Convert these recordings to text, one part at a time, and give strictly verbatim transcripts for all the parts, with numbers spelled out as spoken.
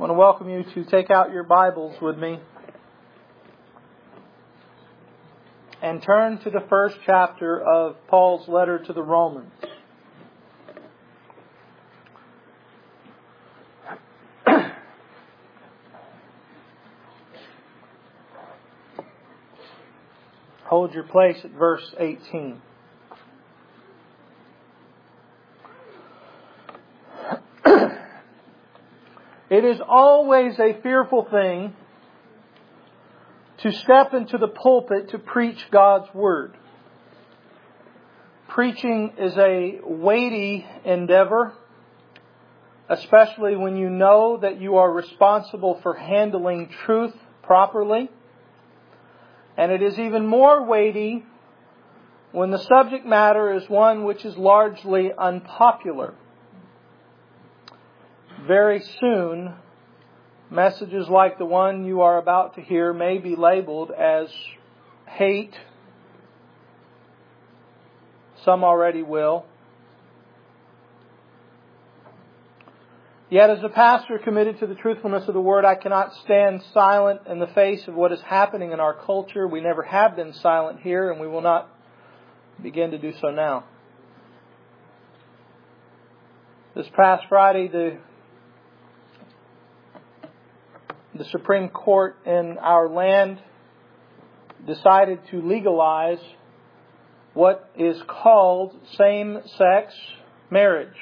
want to welcome you to take out your Bibles with me and turn to the first chapter of Paul's letter to the Romans. Hold your place at verse eighteen. It is always a fearful thing to step into the pulpit to preach God's Word. Preaching is a weighty endeavor, especially when you know that you are responsible for handling truth properly. And it is even more weighty when the subject matter is one which is largely unpopular. Very soon, messages like the one you are about to hear may be labeled as hate. Some already will. Yet as a pastor committed to the truthfulness of the Word, I cannot stand silent in the face of what is happening in our culture. We never have been silent here, and we will not begin to do so now. This past Friday, the The Supreme Court in our land decided to legalize what is called same-sex marriage.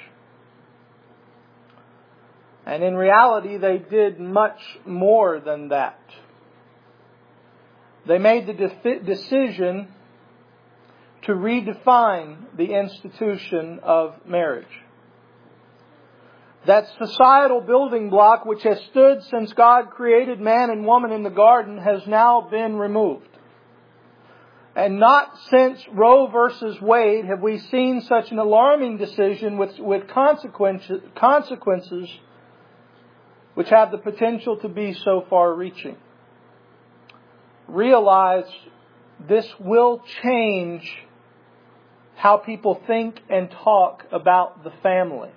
And in reality, they did much more than that. They made the de- decision to redefine the institution of marriage. That societal building block which has stood since God created man and woman in the garden has now been removed. And not since Roe versus Wade have we seen such an alarming decision with, with consequences, consequences which have the potential to be so far-reaching. Realize this will change how people think and talk about the family.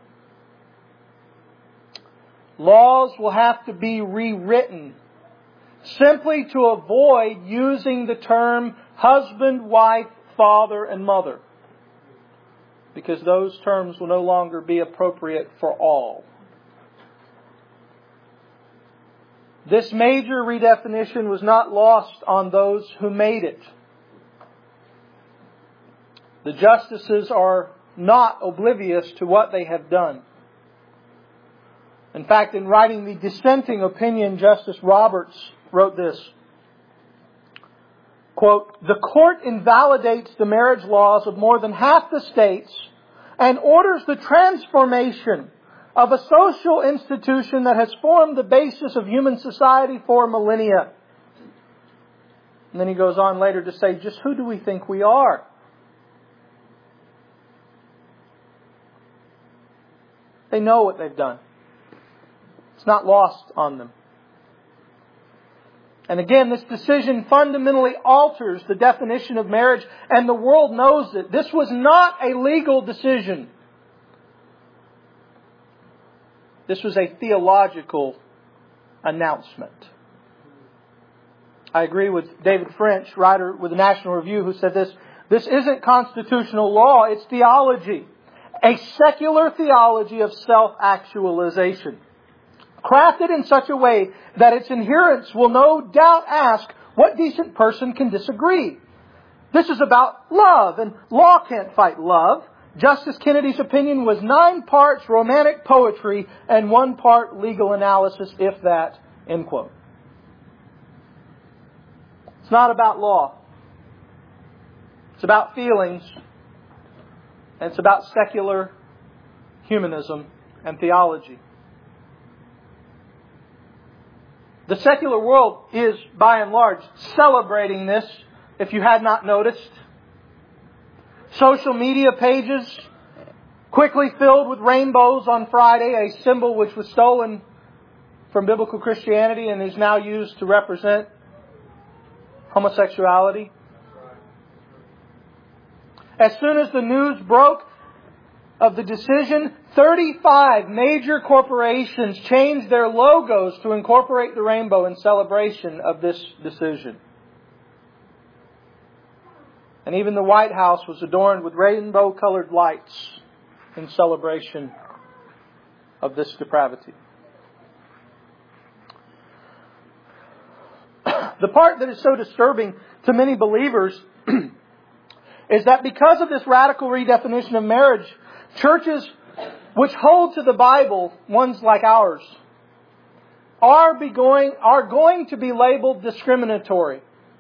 Laws will have to be rewritten simply to avoid using the term husband, wife, father, and mother, because those terms will no longer be appropriate for all. This major redefinition was not lost on those who made it. The justices are not oblivious to what they have done. In fact, in writing the dissenting opinion, Justice Roberts wrote this, quote, "The court invalidates the marriage laws of more than half the states and orders the transformation of a social institution that has formed the basis of human society for millennia." And then he goes on later to say, just who do we think we are? They know what they've done. It's not lost on them. And again, this decision fundamentally alters the definition of marriage, and the world knows it. This was not a legal decision. This was a theological announcement. I agree with David French, writer with the National Review, who said this, this isn't constitutional law, it's theology. A secular theology of self-actualization, crafted in such a way that its adherents will no doubt ask, what decent person can disagree? This is about love, and law can't fight love. Justice Kennedy's opinion was nine parts romantic poetry and one part legal analysis, if that, end quote. It's not about law. It's about feelings, and it's about secular humanism and theology. The secular world is, by and large, celebrating this, if you had not noticed. Social media pages quickly filled with rainbows on Friday, a symbol which was stolen from biblical Christianity and is now used to represent homosexuality. As soon as the news broke, of the decision, thirty-five major corporations changed their logos to incorporate the rainbow in celebration of this decision. And even the White House was adorned with rainbow-colored lights in celebration of this depravity. The part that is so disturbing to many believers is that because of this radical redefinition of marriage, churches which hold to the Bible, ones like ours, are, be going, are going to be labeled discriminatory.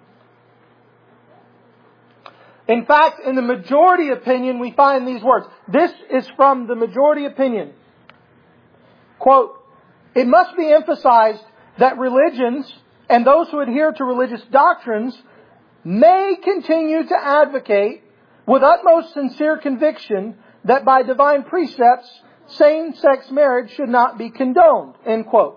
In fact, in the majority opinion, we find these words. This is from the majority opinion. Quote, "It must be emphasized that religions and those who adhere to religious doctrines may continue to advocate with utmost sincere conviction that by divine precepts, same-sex marriage should not be condoned." End quote.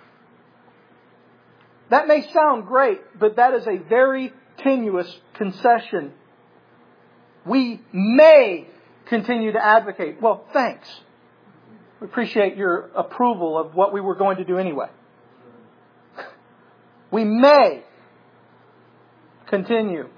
That may sound great, but that is a very tenuous concession. We may continue to advocate. Well, thanks. We appreciate your approval of what we were going to do anyway. We may continue.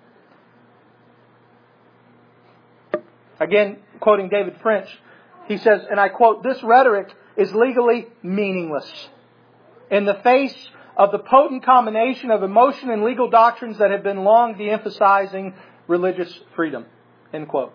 Again, quoting David French, he says, and I quote, "This rhetoric is legally meaningless in the face of the potent combination of emotion and legal doctrines that have been long de-emphasizing religious freedom." End quote.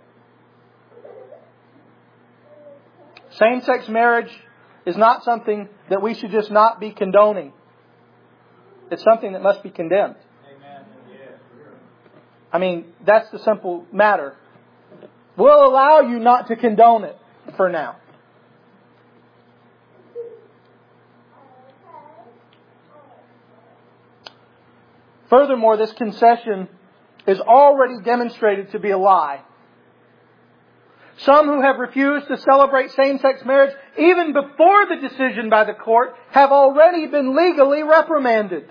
Same-sex marriage is not something that we should just not be condoning. It's something that must be condemned. Amen. I mean, that's the simple matter. We'll allow you not to condone it for now. Furthermore, this concession is already demonstrated to be a lie. Some who have refused to celebrate same-sex marriage even before the decision by the court have already been legally reprimanded.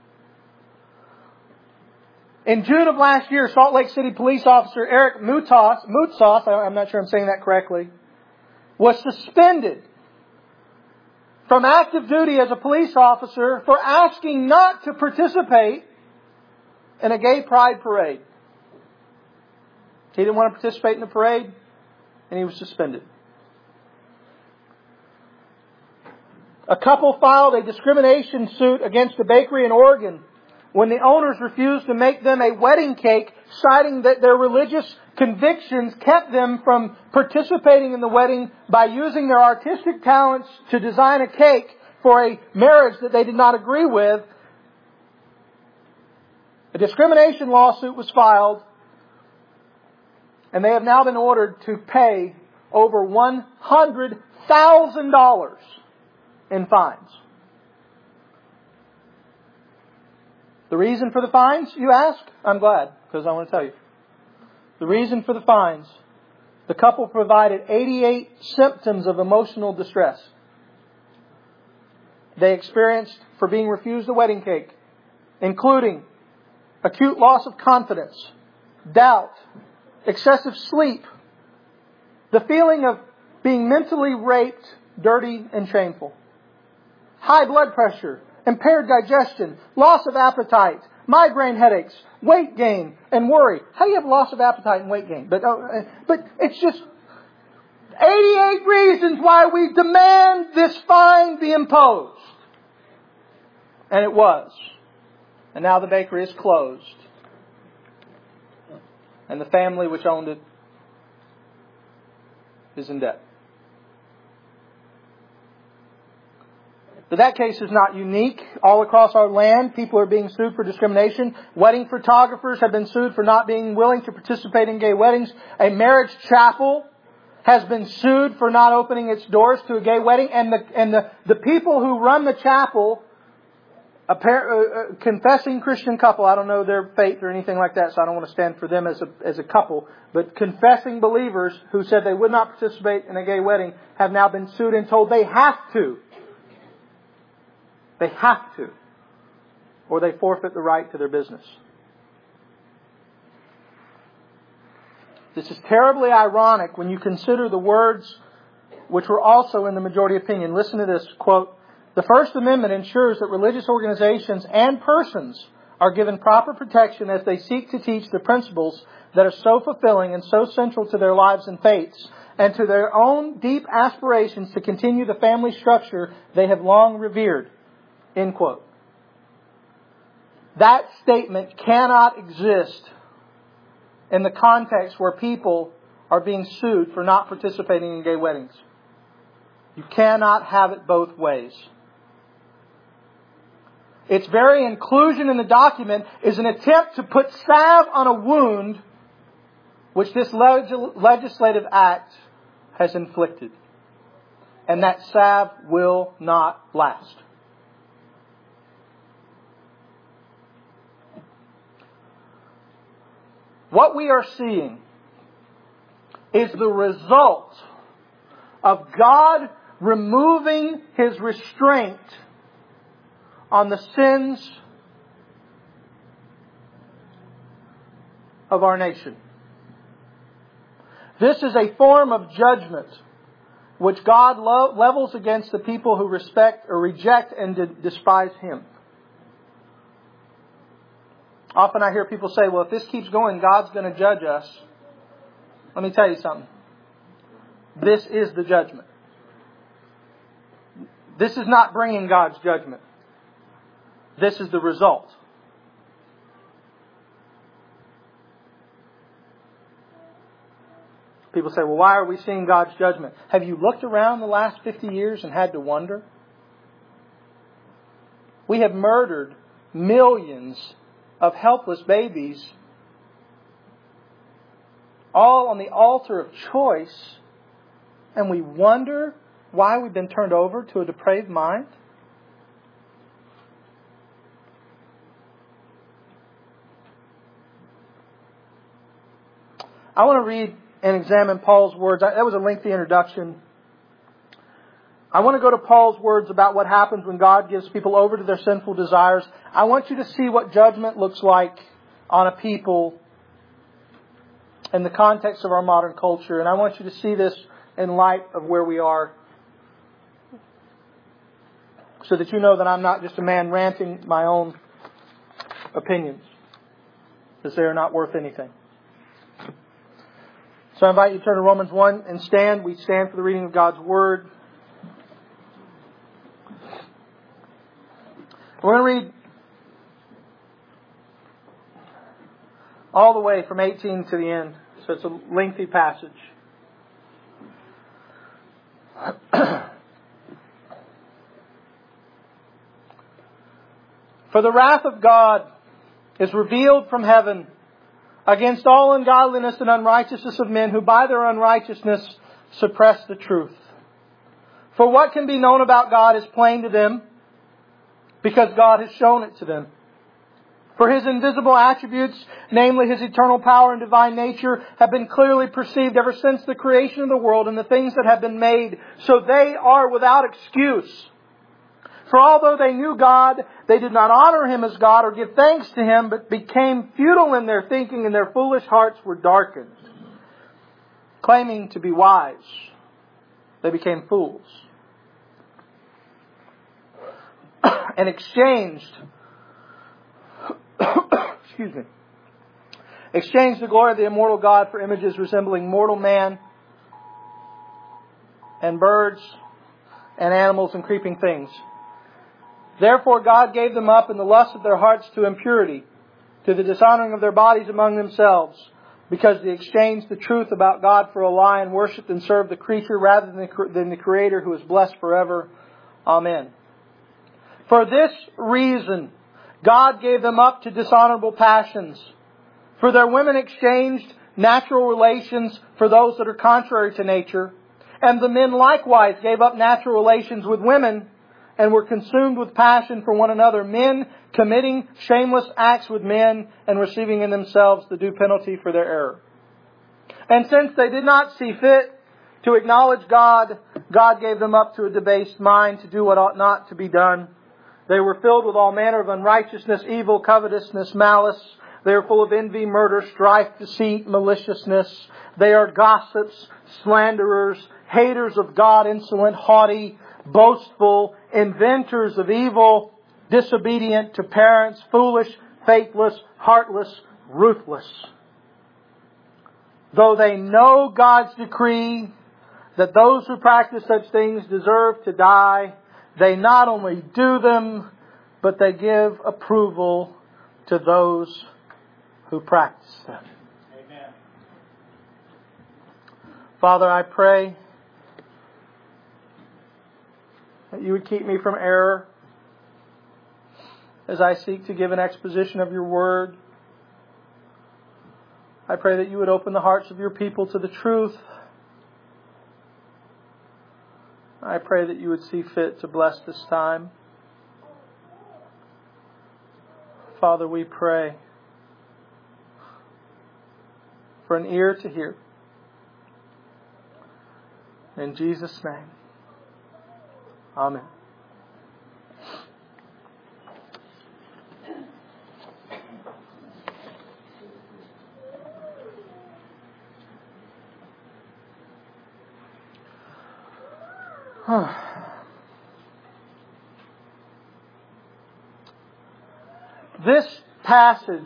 In June of last year, Salt Lake City police officer Eric Mutas, Mutsas, I'm not sure I'm saying that correctly, was suspended from active duty as a police officer for asking not to participate in a gay pride parade. He didn't want to participate in the parade, and he was suspended. A couple filed a discrimination suit against a bakery in Oregon when the owners refused to make them a wedding cake, citing that their religious convictions kept them from participating in the wedding by using their artistic talents to design a cake for a marriage that they did not agree with. A discrimination lawsuit was filed, and they have now been ordered to pay over one hundred thousand dollars in fines. The reason for the fines, you ask? I'm glad, because I want to tell you. The reason for the fines, the couple provided eighty-eight symptoms of emotional distress they experienced for being refused a wedding cake, including acute loss of confidence, doubt, excessive sleep, the feeling of being mentally raped, dirty, and shameful, high blood pressure, impaired digestion, loss of appetite, migraine headaches, weight gain, and worry. How do you have loss of appetite and weight gain? But, uh, but it's just eighty-eight reasons why we demand this fine be imposed. And it was. And now the bakery is closed. And the family which owned it is in debt. But that case is not unique. All across our land, people are being sued for discrimination. Wedding photographers have been sued for not being willing to participate in gay weddings. A marriage chapel has been sued for not opening its doors to a gay wedding. And the, and the, the people who run the chapel, a pair, uh, confessing Christian couple, I don't know their faith or anything like that, so I don't want to stand for them as a, as a couple, but confessing believers who said they would not participate in a gay wedding have now been sued and told they have to. They have to, or they forfeit the right to their business. This is terribly ironic when you consider the words which were also in the majority opinion. Listen to this, quote, "The First Amendment ensures that religious organizations and persons are given proper protection as they seek to teach the principles that are so fulfilling and so central to their lives and faiths, and to their own deep aspirations to continue the family structure they have long revered." End quote. That statement cannot exist in the context where people are being sued for not participating in gay weddings. You cannot have it both ways. Its very inclusion in the document is an attempt to put salve on a wound which this leg- legislative act has inflicted. And that salve will not last. What we are seeing is the result of God removing His restraint on the sins of our nation. This is a form of judgment which God lo- levels against the people who respect or reject and de- despise Him. Often I hear people say, well, if this keeps going, God's going to judge us. Let me tell you something. This is the judgment. This is not bringing God's judgment. This is the result. People say, well, why are we seeing God's judgment? Have you looked around the last fifty years and had to wonder? We have murdered millions of helpless babies, all on the altar of choice, and we wonder why we've been turned over to a depraved mind? I want to read and examine Paul's words. That was a lengthy introduction. I want to go to Paul's words about what happens when God gives people over to their sinful desires. I want you to see what judgment looks like on a people in the context of our modern culture. And I want you to see this in light of where we are, so that you know that I'm not just a man ranting my own opinions, because they are not worth anything. So I invite you to turn to Romans one and stand. We stand for the reading of God's Word. We're going to read all the way from eighteen to the end. So it's a lengthy passage. For the wrath of God is revealed from heaven against all ungodliness and unrighteousness of men who by their unrighteousness suppress the truth. For what can be known about God is plain to them, because God has shown it to them. For His invisible attributes, namely His eternal power and divine nature, have been clearly perceived ever since the creation of the world and the things that have been made, so they are without excuse. For although they knew God, they did not honor Him as God or give thanks to Him, but became futile in their thinking, and their foolish hearts were darkened. Claiming to be wise, they became fools, and exchanged excuse me exchanged the glory of the immortal God for images resembling mortal man and birds and animals and creeping things. Therefore God gave them up in the lust of their hearts to impurity, to the dishonoring of their bodies among themselves, because they exchanged the truth about God for a lie and worshipped and served the creature rather than the, than the Creator, who is blessed forever. Amen. For this reason, God gave them up to dishonorable passions. For their women exchanged natural relations for those that are contrary to nature. And the men likewise gave up natural relations with women and were consumed with passion for one another, men committing shameless acts with men and receiving in themselves the due penalty for their error. And since they did not see fit to acknowledge God, God gave them up to a debased mind to do what ought not to be done. They were filled with all manner of unrighteousness, evil, covetousness, malice. They are full of envy, murder, strife, deceit, maliciousness. They are gossips, slanderers, haters of God, insolent, haughty, boastful, inventors of evil, disobedient to parents, foolish, faithless, heartless, ruthless. Though they know God's decree that those who practice such things deserve to die, they not only do them, but they give approval to those who practice them. Amen. Father, I pray that You would keep me from error as I seek to give an exposition of Your Word. I pray that You would open the hearts of Your people to the truth. I pray that You would see fit to bless this time. Father, we pray for an ear to hear. In Jesus' name. Amen. This passage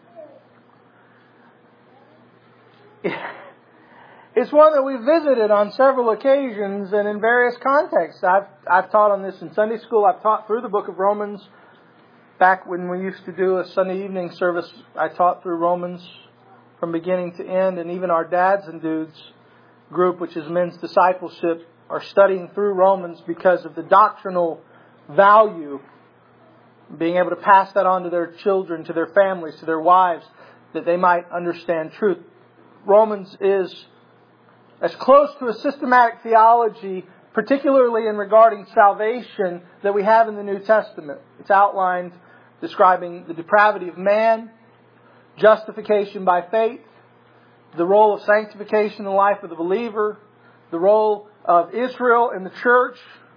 is one that we visited on several occasions and in various contexts. I've, I've taught on this in Sunday school. I've taught through the book of Romans. Back when we used to do a Sunday evening service, I taught through Romans from beginning to end. And even our Dads and Dudes group, which is men's discipleship, are studying through Romans because of the doctrinal value, being able to pass that on to their children, to their families, to their wives, that they might understand truth. Romans is as close to a systematic theology, particularly in regarding salvation, that we have in the New Testament. It's outlined describing the depravity of man, justification by faith, the role of sanctification in the life of the believer, the role of Israel in the church,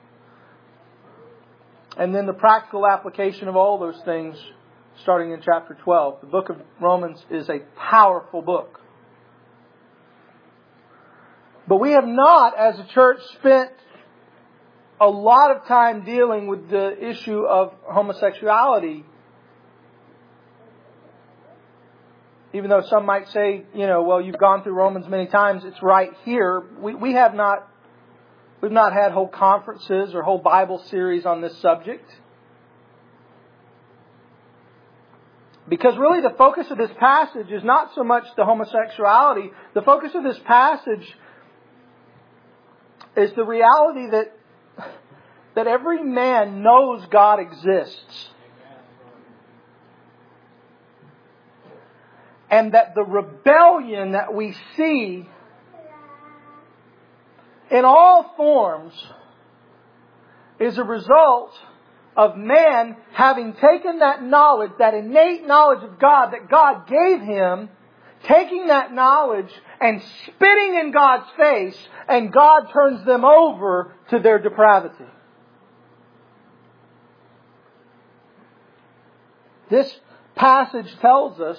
and then the practical application of all those things starting in chapter twelve. The book of Romans is a powerful book. But we have not, as a church, spent a lot of time dealing with the issue of homosexuality. Even though some might say, you know, well, you've gone through Romans many times, it's right here. We, we have not, we've not had whole conferences or whole Bible series on this subject. Because really the focus of this passage is not so much the homosexuality. The focus of this passage is the reality that, that every man knows God exists. And that the rebellion that we see in all forms is a result of man having taken that knowledge, that innate knowledge of God that God gave him, taking that knowledge and spitting in God's face, and God turns them over to their depravity. This passage tells us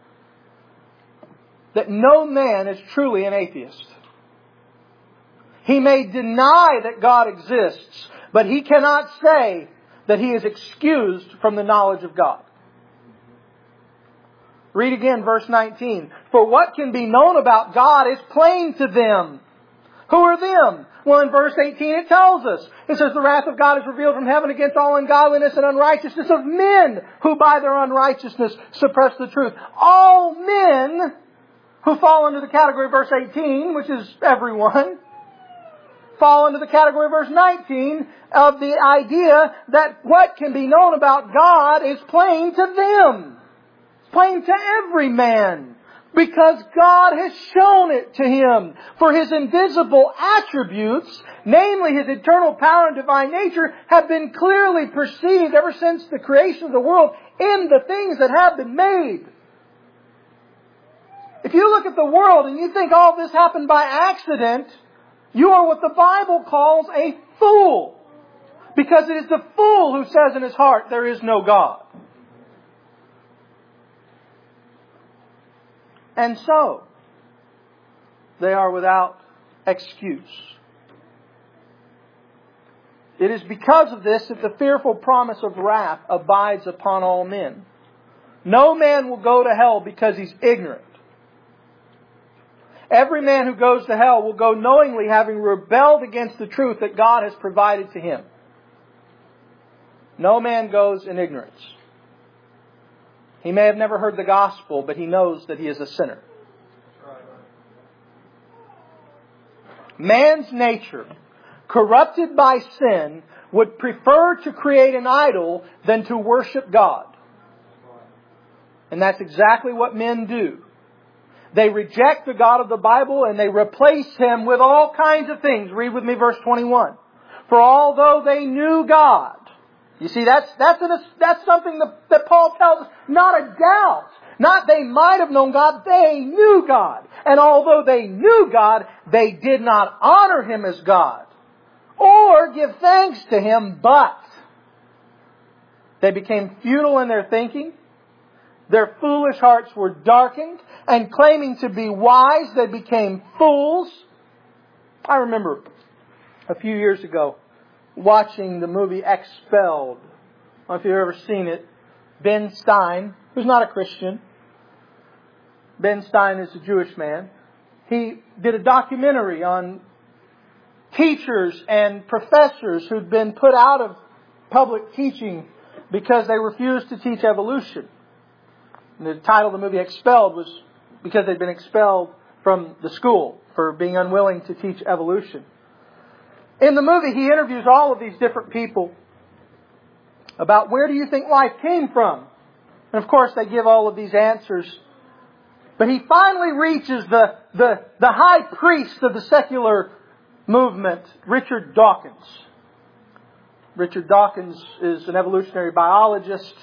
that no man is truly an atheist. He may deny that God exists, but he cannot say that he is excused from the knowledge of God. Read again verse nineteen. For what can be known about God is plain to them. Who are them? Well, in verse eighteen it tells us. It says, the wrath of God is revealed from heaven against all ungodliness and unrighteousness of men who by their unrighteousness suppress the truth. All men who fall under the category of verse eighteen, which is everyone, fall under the category of verse nineteen of the idea that what can be known about God is plain to them. It's plain to every man. Because God has shown it to him. For His invisible attributes, namely His eternal power and divine nature, have been clearly perceived ever since the creation of the world in the things that have been made. If you look at the world and you think all this happened by accident, you are what the Bible calls a fool. Because it is the fool who says in his heart, there is no God. And so, they are without excuse. It is because of this that the fearful promise of wrath abides upon all men. No man will go to hell because he's ignorant. Every man who goes to hell will go knowingly having rebelled against the truth that God has provided to him. No man goes in ignorance. He may have never heard the gospel, but he knows that he is a sinner. Man's nature, corrupted by sin, would prefer to create an idol than to worship God. And that's exactly what men do. They reject the God of the Bible and they replace Him with all kinds of things. Read with me verse twenty-one. For although they knew God. You see, that's that's an, that's something that, that Paul tells us. Not a doubt. Not they might have known God. They knew God. And although they knew God, they did not honor Him as God. Or give thanks to Him, but they became futile in their thinking. Their foolish hearts were darkened, and claiming to be wise, they became fools. I remember a few years ago watching the movie Expelled. I don't know if you've ever seen it. Ben Stein, who's not a Christian. Ben Stein is a Jewish man. He did a documentary on teachers and professors who'd been put out of public teaching because they refused to teach evolution. And the title of the movie Expelled was because they'd been expelled from the school for being unwilling to teach evolution. In the movie, he interviews all of these different people about where do you think life came from? And of course, they give all of these answers. But he finally reaches the, the, the high priest of the secular movement, Richard Dawkins. Richard Dawkins is an evolutionary biologist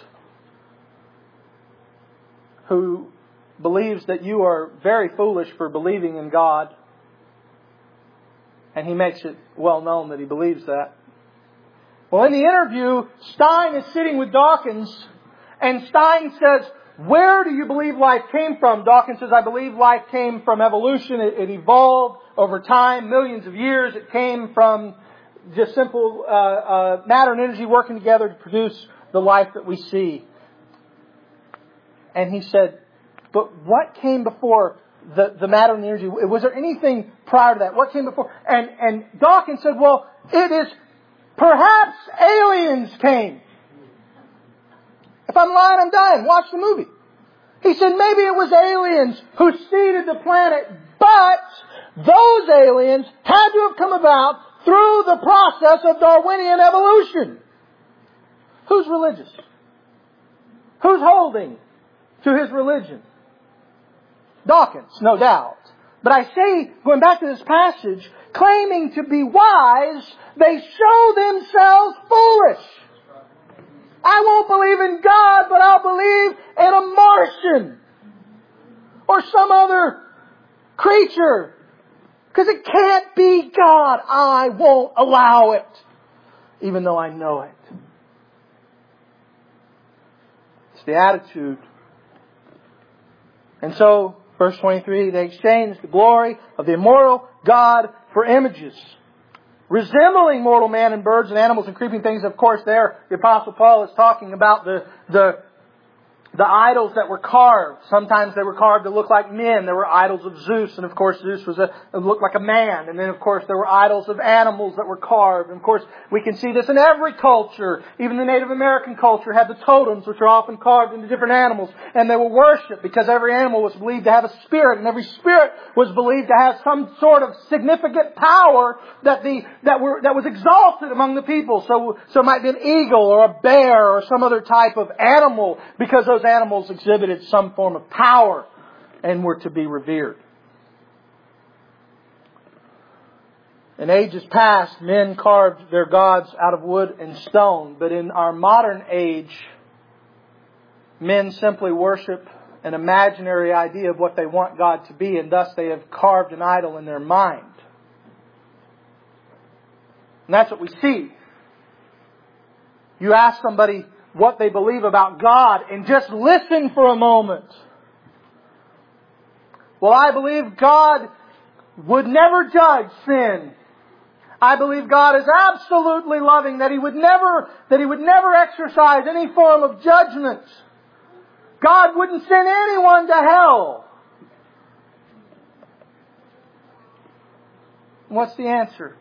who believes that you are very foolish for believing in God. And he makes it well known that he believes that. Well, in the interview, Stein is sitting with Dawkins, and Stein says, where do you believe life came from? Dawkins says, I believe life came from evolution. It, it evolved over time, millions of years. It came from just simple uh, uh, matter and energy working together to produce the life that we see. And he said, but what came before the, the matter and the energy? Was there anything prior to that? What came before? And, and Dawkins said, well, it is perhaps aliens came. If I'm lying, I'm dying. Watch the movie. He said maybe it was aliens who seeded the planet, but those aliens had to have come about through the process of Darwinian evolution. Who's religious? Who's holding to his religion? Dawkins, no doubt. But I say, going back to this passage, claiming to be wise, they show themselves foolish. I won't believe in God, but I'll believe in a Martian or some other creature. Because it can't be God. I won't allow it, even though I know it. It's the attitude. And so, verse twenty-three, they exchanged the glory of the immortal God for images, resembling mortal man and birds and animals and creeping things. Of course, there the Apostle Paul is talking about the the the idols that were carved. Sometimes they were carved to look like men. There were idols of Zeus, and of course Zeus was a looked like a man. And then of course there were idols of animals that were carved. And of course we can see this in every culture. Even the Native American culture had the totems, which are often carved into different animals, and they were worshipped because every animal was believed to have a spirit, and every spirit was believed to have some sort of significant power that the that were that was exalted among the people. So so it might be an eagle or a bear or some other type of animal, because those animals exhibited some form of power and were to be revered. In ages past, men carved their gods out of wood and stone. But in our modern age, men simply worship an imaginary idea of what they want God to be, and thus they have carved an idol in their mind. And that's what we see. You ask somebody what they believe about God, and just listen for a moment. Well, I believe God would never judge sin. I believe God is absolutely loving, that He would never, that He would never exercise any form of judgment. God wouldn't send anyone to hell. What's the answer?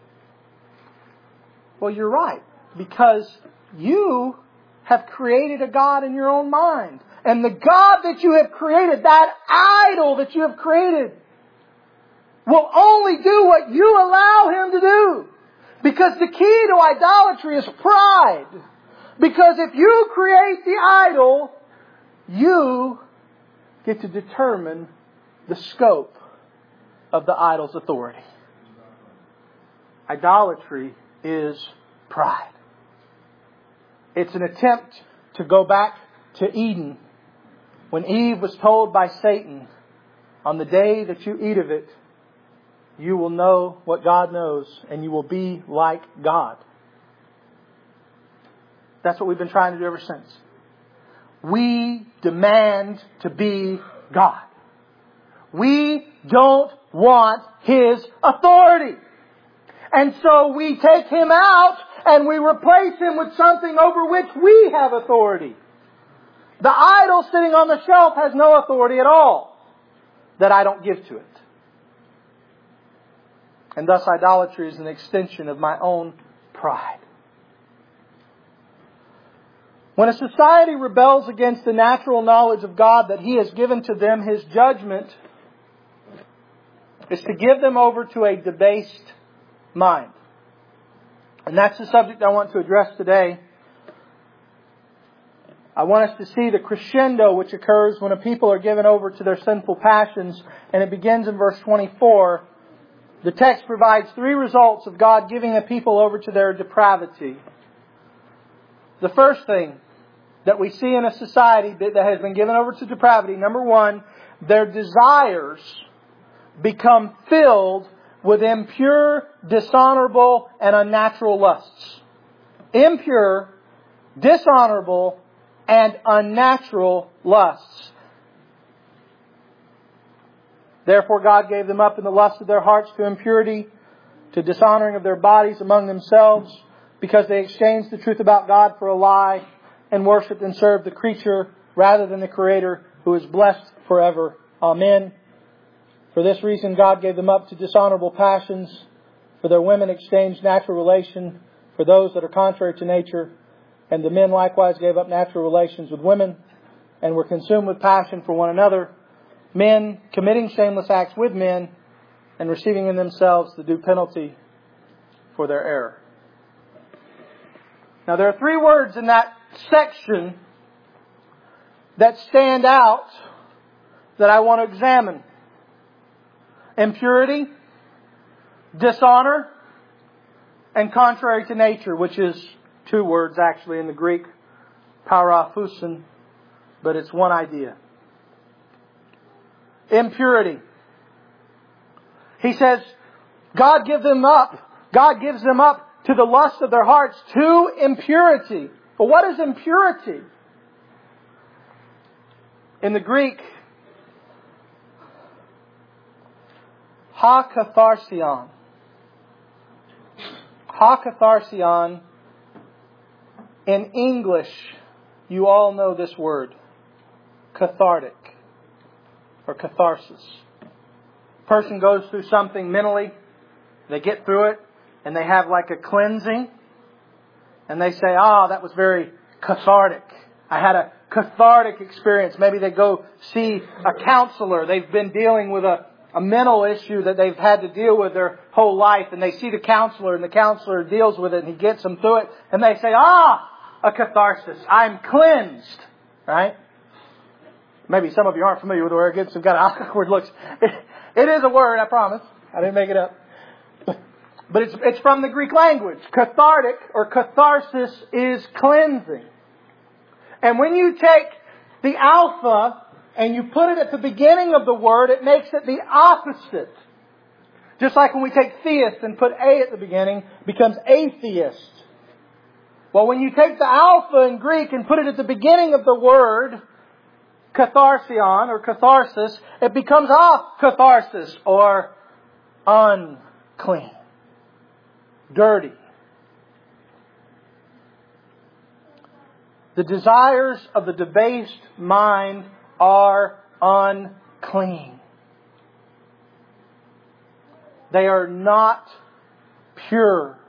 Well, you're right. Because you have created a God in your own mind. And the God that you have created, that idol that you have created, will only do what you allow Him to do. Because the key to idolatry is pride. Because if you create the idol, you get to determine the scope of the idol's authority. Idolatry is pride. It's an attempt to go back to Eden when Eve was told by Satan, on the day that you eat of it, you will know what God knows and you will be like God. That's what we've been trying to do ever since. We demand to be God. We don't want His authority. And so we take Him out and we replace Him with something over which we have authority. The idol sitting on the shelf has no authority at all that I don't give to it. And thus idolatry is an extension of my own pride. When a society rebels against the natural knowledge of God that He has given to them, His judgment is to give them over to a debased mind. And that's the subject I want to address today. I want us to see the crescendo which occurs when a people are given over to their sinful passions. And it begins in verse twenty-four. The text provides three results of God giving a people over to their depravity. The first thing that we see in a society that has been given over to depravity, number one, their desires become filled with impure, dishonorable, and unnatural lusts. Impure, dishonorable, and unnatural lusts. Therefore God gave them up in the lust of their hearts to impurity, to dishonoring of their bodies among themselves, because they exchanged the truth about God for a lie, and worshipped and served the creature rather than the Creator, who is blessed forever. Amen. For this reason God gave them up to dishonorable passions, for their women exchanged natural relation for those that are contrary to nature, and the men likewise gave up natural relations with women, and were consumed with passion for one another, men committing shameless acts with men, and receiving in themselves the due penalty for their error. Now there are three words in that section that stand out that I want to examine. Impurity, dishonor, and contrary to nature, which is two words actually in the Greek, paraphusin, but it's one idea. Impurity. He says, God gives them up. God gives them up to the lust of their hearts, to impurity. But what is impurity? In the Greek, hakatharsion. Hakatharsion. In English, you all know this word. Cathartic. Or catharsis. A person goes through something mentally. They get through it. And they have like a cleansing. And they say, ah, oh, that was very cathartic. I had a cathartic experience. Maybe they go see a counselor. They've been dealing with a, a mental issue that they've had to deal with their whole life. And they see the counselor and the counselor deals with it and he gets them through it. And they say, ah, a catharsis. I'm cleansed. Right? Maybe some of you aren't familiar with the word. It gives got awkward looks. It, it is a word, I promise. I didn't make it up. But it's, it's from the Greek language. Cathartic or catharsis is cleansing. And when you take the alpha and you put it at the beginning of the word, it makes it the opposite. Just like when we take theist and put A at the beginning, it becomes atheist. Well, when you take the alpha in Greek and put it at the beginning of the word, katharsion or catharsis, it becomes akatharsis or unclean, dirty. The desires of the debased mind are unclean. They are not pure.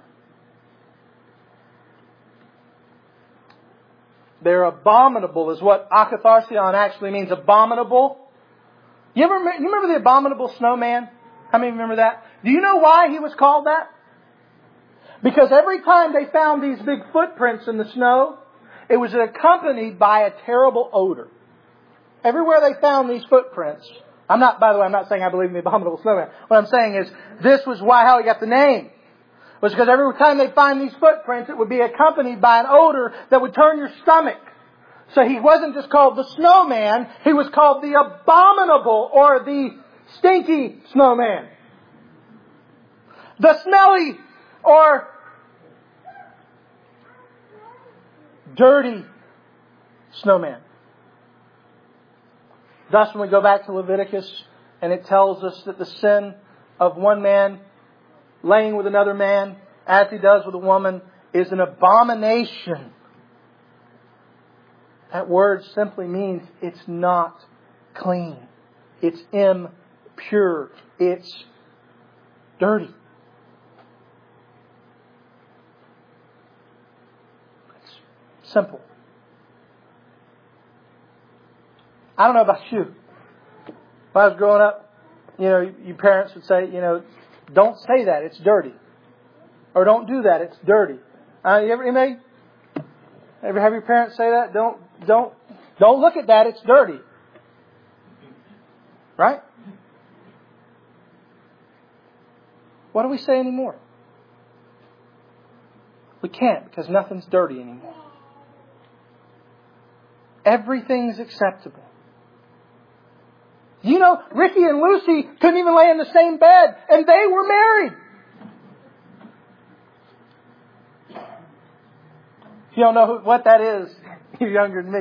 They're abominable is what akatharsion actually means. Abominable. You ever you remember the abominable snowman? How many remember that? Do you know why he was called that? Because every time they found these big footprints in the snow, it was accompanied by a terrible odor. Everywhere they found these footprints, I'm not, by the way, I'm not saying I believe in the abominable snowman. What I'm saying is, this was why how he got the name. Was because every time they find these footprints, it would be accompanied by an odor that would turn your stomach. So he wasn't just called the snowman, he was called the abominable or the stinky snowman. The smelly or dirty snowman. Thus, when we go back to Leviticus, and it tells us that the sin of one man laying with another man, as he does with a woman, is an abomination. That word simply means it's not clean. It's impure. It's dirty. It's simple. I don't know about you. When I was growing up, you know, your parents would say, you know, don't say that, it's dirty. Or don't do that, it's dirty. Uh, you ever, anybody, ever have your parents say that? Don't, don't, don't look at that, it's dirty. Right? What do we say anymore? We can't, because nothing's dirty anymore. Everything's acceptable. You know, Ricky and Lucy couldn't even lay in the same bed, and they were married. If you don't know who, what that is, you're younger than me.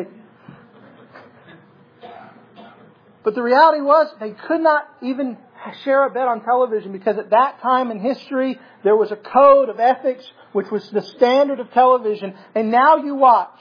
But the reality was, they could not even share a bed on television, because at that time in history, there was a code of ethics which was the standard of television. And now you watch.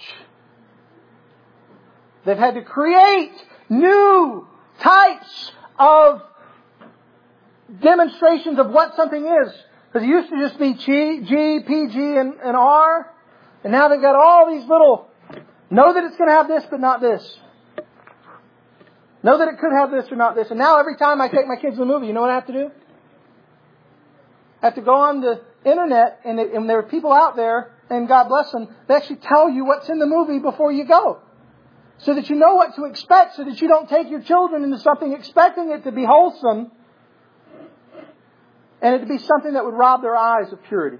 They've had to create new types of demonstrations of what something is. Because it used to just be G, G, P G, and, and R. And now they've got all these little, know that it's going to have this, but not this. Know that it could have this or not this. And now every time I take my kids to the movie, you know what I have to do? I have to go on the internet, and, it, and there are people out there, and God bless them, they actually tell you what's in the movie before you go. So that you know what to expect, so that you don't take your children into something expecting it to be wholesome and it to be something that would rob their eyes of purity.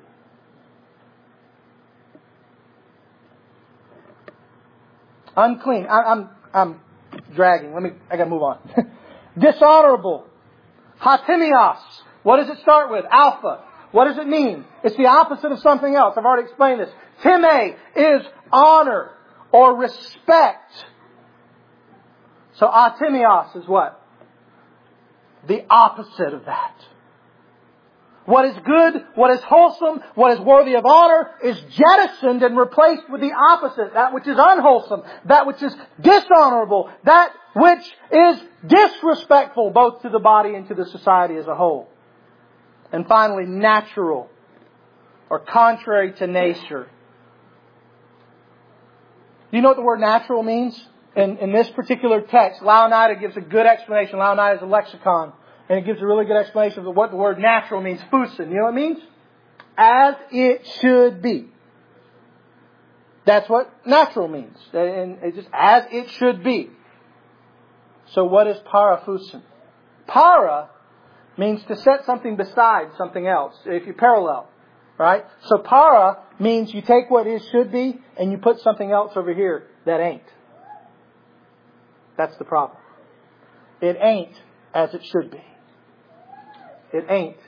Unclean. I, I'm I'm dragging. Let me. I got to move on. Dishonorable. Hatimios. What does it start with? Alpha. What does it mean? It's the opposite of something else. I've already explained this. Time is honor or respect. So atimios is what? The opposite of that. What is good, what is wholesome, what is worthy of honor is jettisoned and replaced with the opposite. That which is unwholesome, that which is dishonorable, that which is disrespectful both to the body and to the society as a whole. And finally, natural or contrary to nature. Do you know what the word natural means? In, in this particular text, Louw-Nida gives a good explanation. Louw-Nida is a lexicon. And it gives a really good explanation of what the word natural means. Fusin. You know what it means? As it should be. That's what natural means. And it's just as it should be. So what is parafusin? Para means to set something beside something else. If you parallel. Right? So para means you take what is should be and you put something else over here that ain't. That's the problem. It ain't as it should be. It ain't.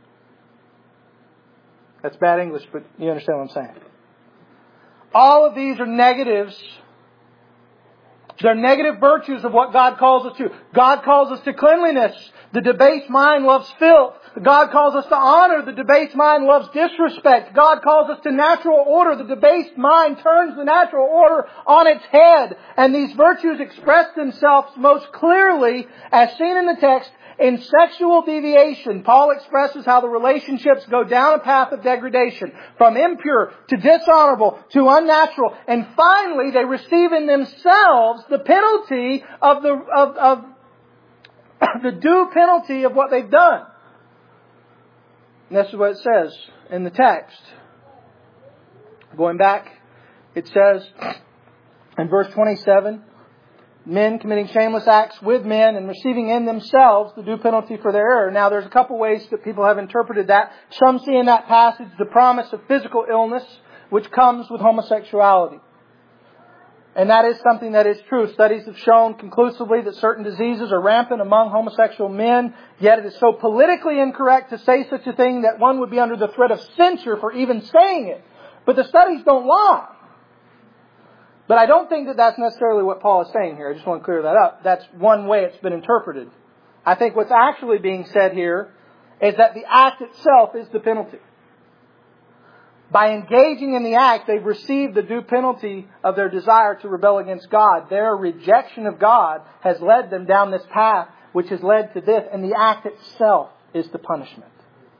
That's bad English, but you understand what I'm saying. All of these are negatives They're negative virtues of what God calls us to. God calls us to cleanliness. The debased mind loves filth. God calls us to honor. The debased mind loves disrespect. God calls us to natural order. The debased mind turns the natural order on its head. And these virtues express themselves most clearly, as seen in the text, in sexual deviation. Paul expresses how the relationships go down a path of degradation, from impure to dishonorable to unnatural. And finally, they receive in themselves the penalty of the, of, of the due penalty of what they've done. And this is what it says in the text. Going back, it says in verse twenty-seven, men committing shameless acts with men and receiving in themselves the due penalty for their error. Now, there's a couple ways that people have interpreted that. Some see in that passage the promise of physical illness, which comes with homosexuality. And that is something that is true. Studies have shown conclusively that certain diseases are rampant among homosexual men. Yet it is so politically incorrect to say such a thing that one would be under the threat of censure for even saying it. But the studies don't lie. But I don't think that that's necessarily what Paul is saying here. I just want to clear that up. That's one way it's been interpreted. I think what's actually being said here is that the act itself is the penalty. By engaging in the act, they've received the due penalty of their desire to rebel against God. Their rejection of God has led them down this path, which has led to this. And the act itself is the punishment.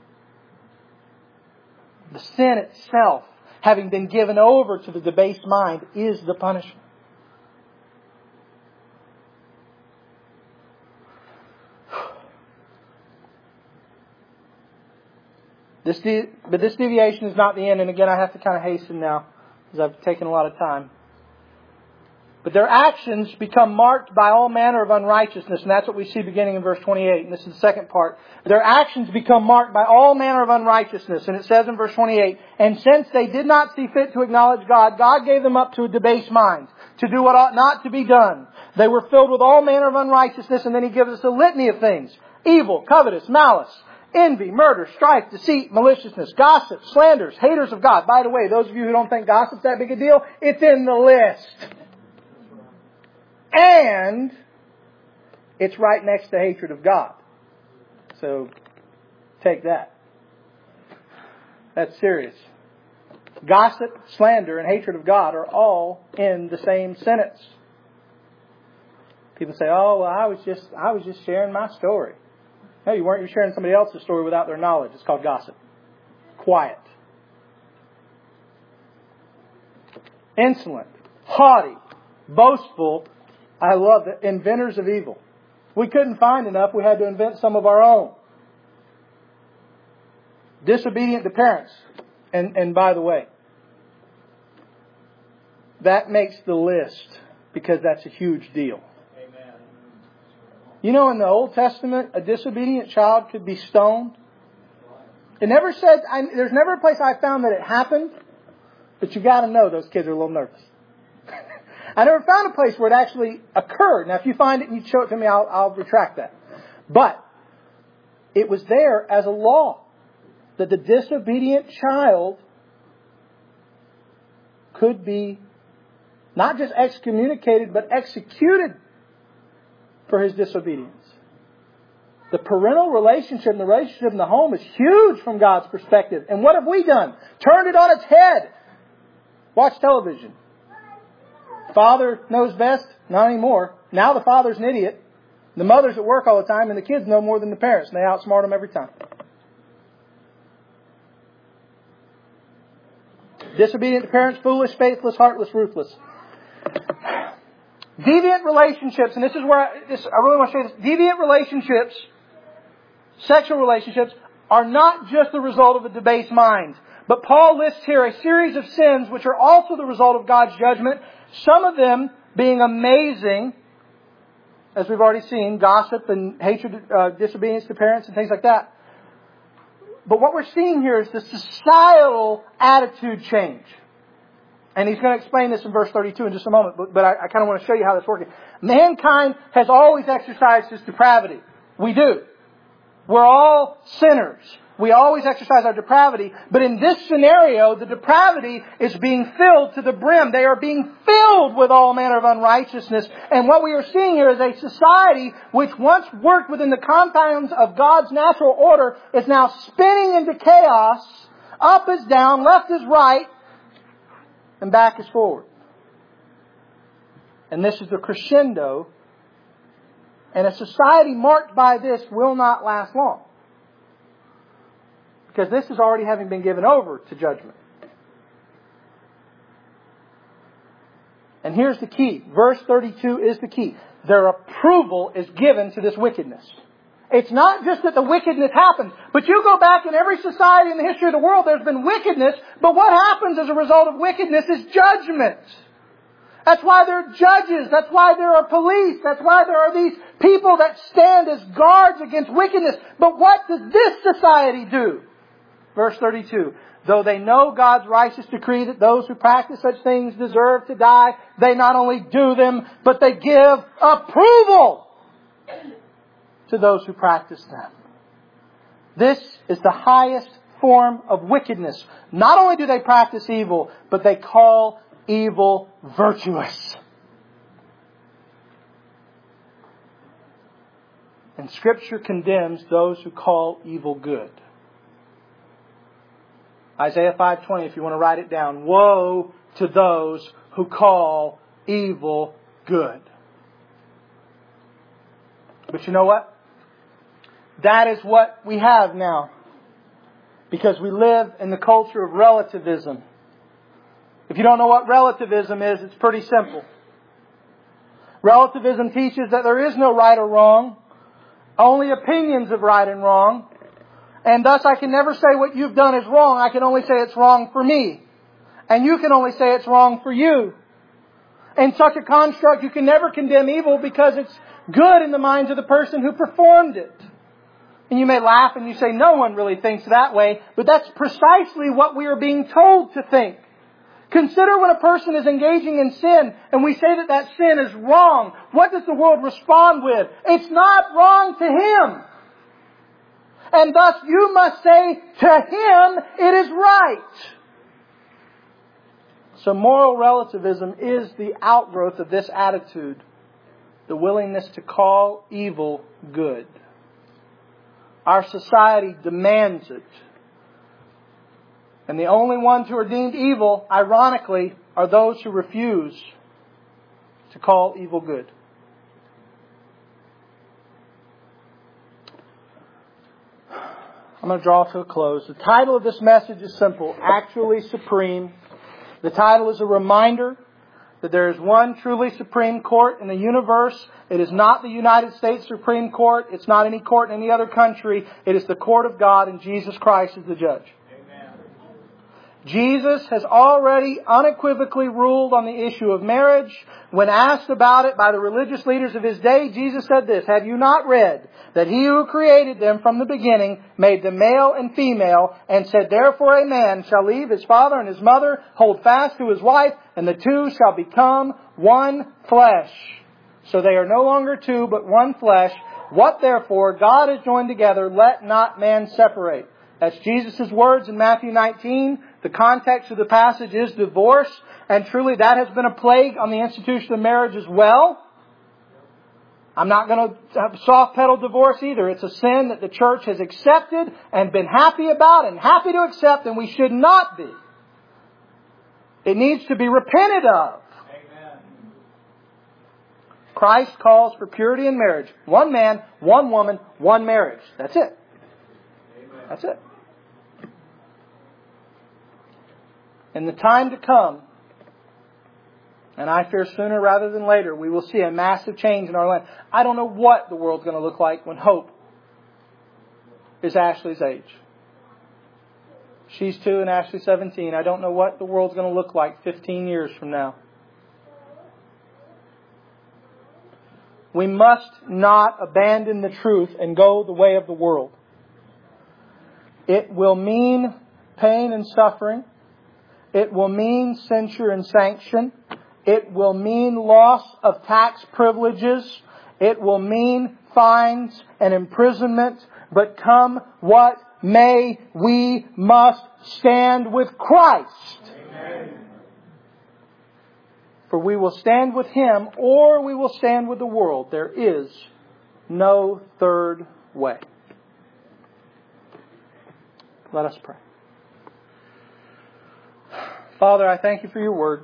The sin itself, having been given over to the debased mind, is the punishment. This de- but this deviation is not the end. And again, I have to kind of hasten now, because I've taken a lot of time. But their actions become marked by all manner of unrighteousness. And that's what we see beginning in verse twenty-eight. And this is the second part. Their actions become marked by all manner of unrighteousness. And it says in verse twenty-eight, and since they did not see fit to acknowledge God, God gave them up to a debased mind, to do what ought not to be done. They were filled with all manner of unrighteousness. And then He gives us a litany of things: evil, covetous, malice, envy, murder, strife, deceit, maliciousness, gossip, slanders, haters of God. By the way, those of you who don't think gossip's that big a deal, it's in the list. And it's right next to hatred of God. So, take that. That's serious. Gossip, slander, and hatred of God are all in the same sentence. People say, "Oh, well, I was just, I was just sharing my story." No, you weren't. You're sharing somebody else's story without their knowledge. It's called gossip. Quiet. Insolent. Haughty. Boastful. I love it. Inventors of evil. We couldn't find enough. We had to invent some of our own. Disobedient to parents. And, and by the way, that makes the list because that's a huge deal. You know, in the Old Testament, a disobedient child could be stoned. It never said, I, there's never a place I found that it happened, but you got to know those kids are a little nervous. I never found a place where it actually occurred. Now, if you find it and you show it to me, I'll, I'll retract that. But it was there as a law that the disobedient child could be not just excommunicated, but executed for his disobedience. The parental relationship and the relationship in the home is huge from God's perspective. And what have we done? Turned it on its head. Watch television. Father knows best? Not anymore. Now the father's an idiot. The mother's at work all the time and the kids know more than the parents. And they outsmart them every time. Disobedient to parents, foolish, faithless, heartless, ruthless. Deviant relationships, and this is where I, this, I really want to say this. Deviant relationships, sexual relationships, are not just the result of a debased mind. But Paul lists here a series of sins which are also the result of God's judgment. Some of them being amazing, as we've already seen, gossip and hatred, uh, disobedience to parents and things like that. But what we're seeing here is the societal attitude change. And he's going to explain this in verse thirty-two in just a moment. But, but I, I kind of want to show you how that's working. Mankind has always exercised its depravity. We do. We're all sinners. We always exercise our depravity. But in this scenario, the depravity is being filled to the brim. They are being filled with all manner of unrighteousness. And what we are seeing here is a society which once worked within the confines of God's natural order is now spinning into chaos. Up is down, left is right, and back is forward. And this is the crescendo. And a society marked by this will not last long. Because this is already having been given over to judgment. And here's the key. Verse thirty-two is the key. Their approval is given to this wickedness. It's not just that the wickedness happens, but you go back in every society in the history of the world, there's been wickedness, but what happens as a result of wickedness is judgment. That's why there are judges. That's why there are police. That's why there are these people that stand as guards against wickedness. But what does this society do? Verse thirty-two. Though they know God's righteous decree that those who practice such things deserve to die, they not only do them, but they give approval to those who practice them. This is the highest form of wickedness. Not only do they practice evil, but they call evil virtuous. And Scripture condemns those who call evil good. Isaiah five twenty, if you want to write it down. Woe to those who call evil good. But you know what? That is what we have now. Because we live in the culture of relativism. If you don't know what relativism is, it's pretty simple. Relativism teaches that there is no right or wrong, only opinions of right and wrong, and thus I can never say what you've done is wrong. I can only say it's wrong for me. And you can only say it's wrong for you. In such a construct, you can never condemn evil because it's good in the minds of the person who performed it. And you may laugh and you say, no one really thinks that way, but that's precisely what we are being told to think. Consider when a person is engaging in sin and we say that that sin is wrong. What does the world respond with? It's not wrong to him. And thus you must say to him it is right. So moral relativism is the outgrowth of this attitude. The willingness to call evil good. Our society demands it. And the only ones who are deemed evil, ironically, are those who refuse to call evil good. I'm going to draw to a close. The title of this message is simple, Actually Supreme. The title is a reminder that there is one truly supreme court in the universe. It is not the United States Supreme Court. It's not any court in any other country. It is the court of God, and Jesus Christ is the judge. Jesus has already unequivocally ruled on the issue of marriage. When asked about it by the religious leaders of his day, Jesus said this, have you not read that he who created them from the beginning made them male and female, and said, therefore a man shall leave his father and his mother, hold fast to his wife, and the two shall become one flesh. So they are no longer two, but one flesh. What therefore God has joined together, let not man separate. That's Jesus' words in Matthew nineteen. The context of the passage is divorce. And truly that has been a plague on the institution of marriage as well. I'm not going to soft pedal divorce either. It's a sin that the church has accepted and been happy about and happy to accept, and we should not be. It needs to be repented of. Amen. Christ calls for purity in marriage. One man, one woman, one marriage. That's it. Amen. That's it. In the time to come, and I fear sooner rather than later, we will see a massive change in our land. I don't know what the world's going to look like when Hope is Ashley's age. She's two and Ashley's seventeen. I don't know what the world's going to look like fifteen years from now. We must not abandon the truth and go the way of the world. It will mean pain and suffering. It will mean censure and sanction. It will mean loss of tax privileges. It will mean fines and imprisonment. But come what may, we must stand with Christ. Amen. For we will stand with Him or we will stand with the world. There is no third way. Let us pray. Father, I thank You for Your Word.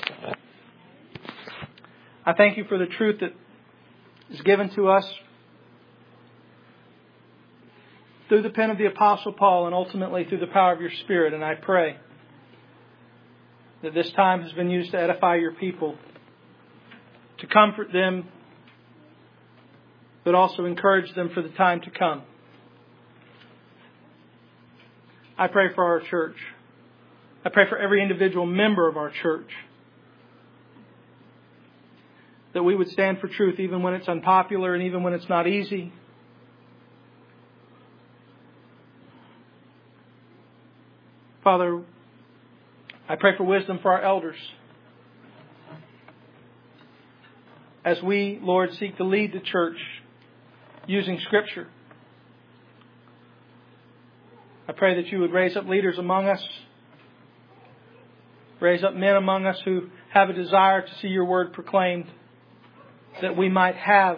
I thank You for the truth that is given to us through the pen of the Apostle Paul and ultimately through the power of Your Spirit. And I pray that this time has been used to edify Your people, to comfort them, but also encourage them for the time to come. I pray for our church. I pray for every individual member of our church, that we would stand for truth even when it's unpopular and even when it's not easy. Father, I pray for wisdom for our elders as we, Lord, seek to lead the church using Scripture. I pray that You would raise up leaders among us, raise up men among us who have a desire to see Your Word proclaimed, that we might have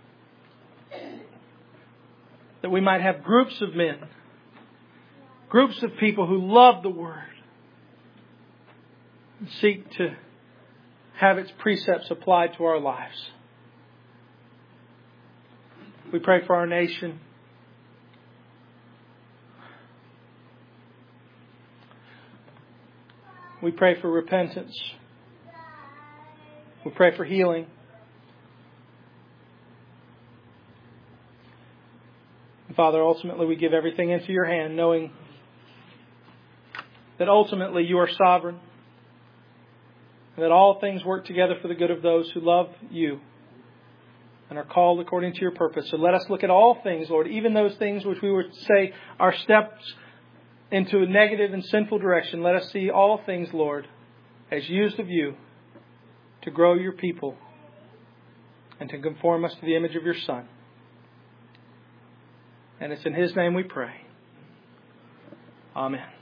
that we might have groups of men, groups of people who love the Word and seek to have its precepts applied to our lives. We pray for our nation. We pray for repentance. We pray for healing. And Father, ultimately we give everything into Your hand, knowing that ultimately You are sovereign and that all things work together for the good of those who love You and are called according to Your purpose. So let us look at all things, Lord, even those things which we would say are steps into a negative and sinful direction. Let us see all things, Lord, as used of You to grow Your people and to conform us to the image of Your Son. And it's in His name we pray. Amen.